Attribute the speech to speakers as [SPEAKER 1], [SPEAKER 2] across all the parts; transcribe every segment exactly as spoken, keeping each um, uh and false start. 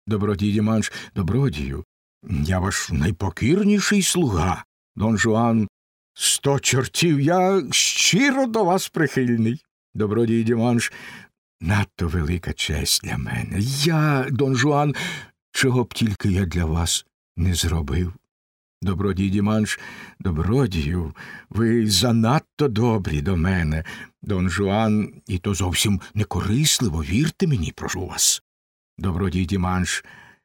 [SPEAKER 1] Добродій Діманш: добродію, я ваш найпокірніший слуга. Дон Жуан: сто чортів, я щиро до вас прихильний. Добродій Діманш: надто велика честь для мене. Я, Дон Жуан, чого б тільки я для вас не зробив. Добродій Діманш: добродію, ви занадто добрі до мене. Дон Жуан: і то зовсім не корисливо, вірте мені, прошу вас. Добродій Діманш: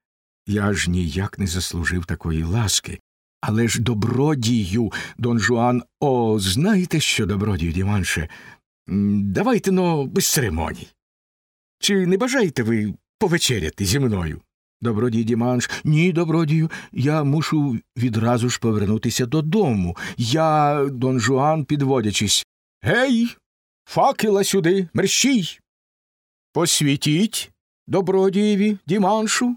[SPEAKER 1] я ж ніяк не заслужив такої ласки. Але ж, добродію, Дон Жуан: о, знаєте що, добродію Діманше, давайте, но, без церемоній. Чи не бажаєте ви повечеряти зі мною? Добродій Діманш: ні, добродію, я мушу відразу ж повернутися додому. Я, Дон Жуан, підводячись: гей, факела сюди, мерщій! Посвітіть добродієві Діманшу,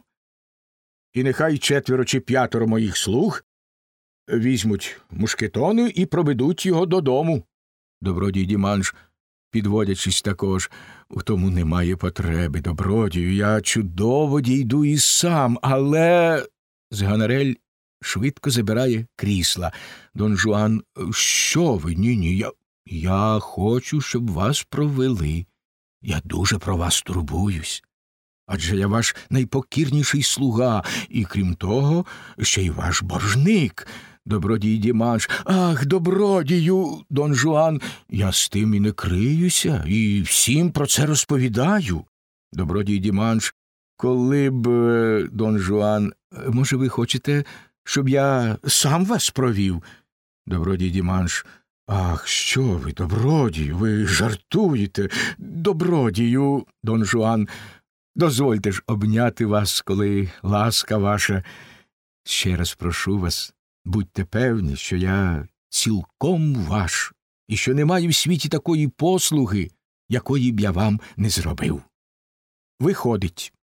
[SPEAKER 1] і нехай четверо чи п'ятеро моїх слуг візьмуть мушкетони і проведуть його додому. Добродій Діманш, підводячись також: у тому немає потреби, добродію, я чудово дійду і сам, але... Зганарель швидко забирає крісла. Дон Жуан: що ви? Ні-ні, я... я хочу, щоб вас провели. Я дуже про вас турбуюсь. Адже я ваш найпокірніший слуга, і, крім того, ще й ваш боржник. Добродій Діманш: ах, добродію, Дон Жуан, я з тим і не криюся, і всім про це розповідаю. Добродій Діманш: коли б, Дон Жуан, може, ви хочете, щоб я сам вас провів? Добродій Діманш: ах, що ви, добродію, ви жартуєте. Добродію, Дон Жуан, дозвольте ж обняти вас, коли ласка ваша. Ще раз прошу вас, будьте певні, що я цілком ваш, і що немає в світі такої послуги, якої б я вам не зробив. Виходить.